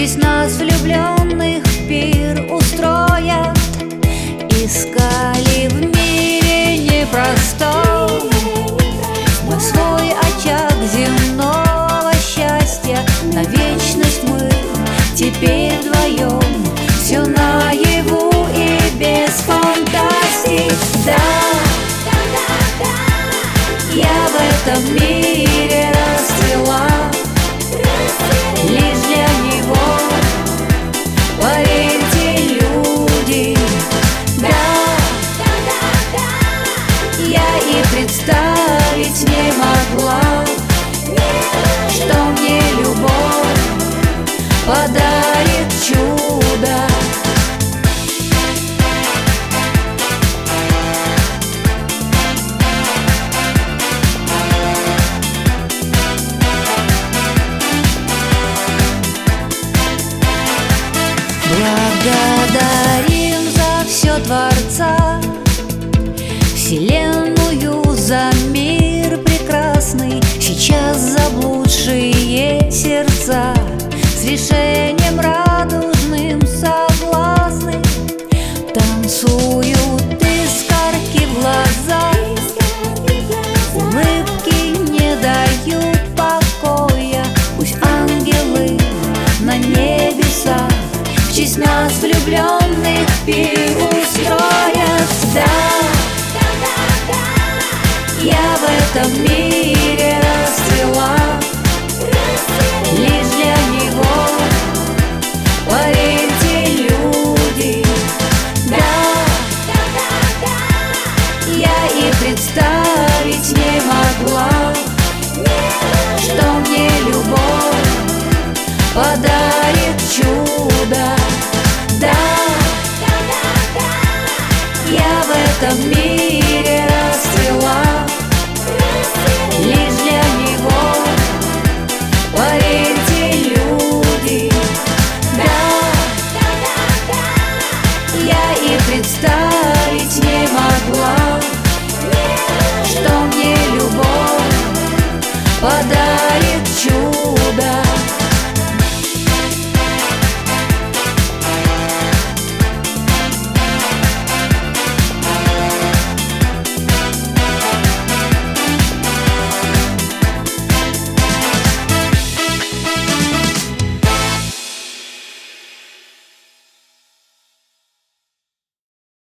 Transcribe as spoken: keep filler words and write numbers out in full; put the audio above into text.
честь нас влюбленных пир устроят. Искали в мире непростом мы свой очаг земного счастья. На вечность мы теперь вдвоем, все наяву и без фантазий. Да, я в этом мире расцвела лишь для него, поверьте, люди. Да, я и представить не могла, что мне любовь подарит чудо. Благодарим за все Творца, Вселенную за мир прекрасный. Сейчас заблудшие сердца с решением радужным согласны. Танцуют искорки в глазах, улыбки не дают покоя. Пусть ангелы на небесах в честь нас влюбленных пир устроят. Да, я в этом мире расцвела лишь для него, поверьте, люди. Да, я и представить не могла, что мне любовь подарит чудо. Да, я в этом мире